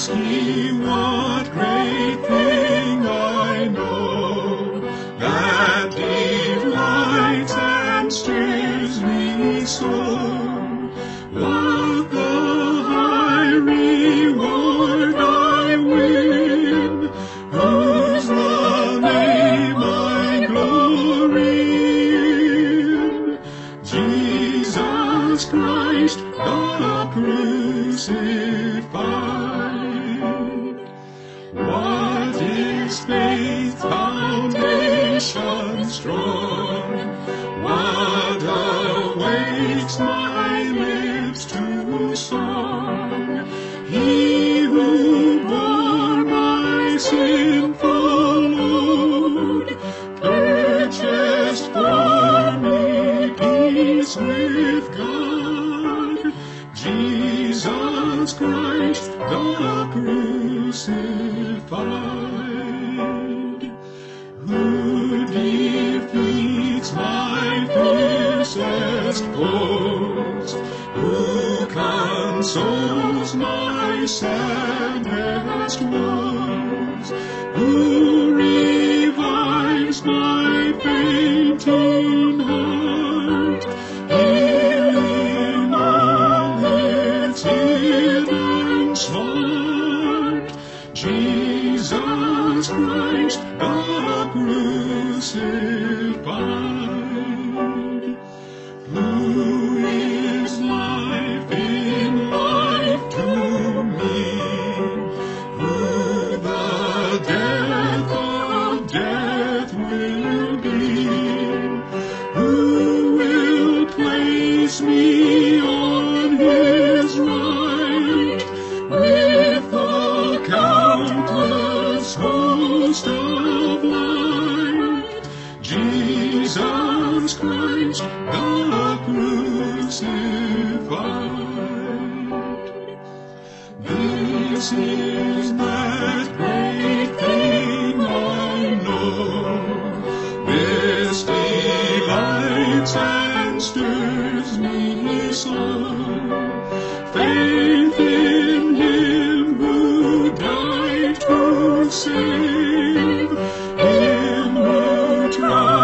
ask ye what great thing I know that delights and stirs me so? What the high reward I win, whose the name I glory in? Jesus Christ, the crucified. What is faith's foundation strong? What awakes my lips to song? He who bore my sinful load, purchased for me peace with God. Jesus Christ, the crucified. Who defeats my fiercest foes? Who consoles my saddest woes? Who revives my fainting heart? In all its hidden smart, Jesus Christ, the crucified. Who is life in life to me? Who the death of death will be? Who will place me on his right with the countless host of light? Jesus Christ, the crucified. This is that great thing I know. This delights and stirs me so. Faith in him who died to save, him who tried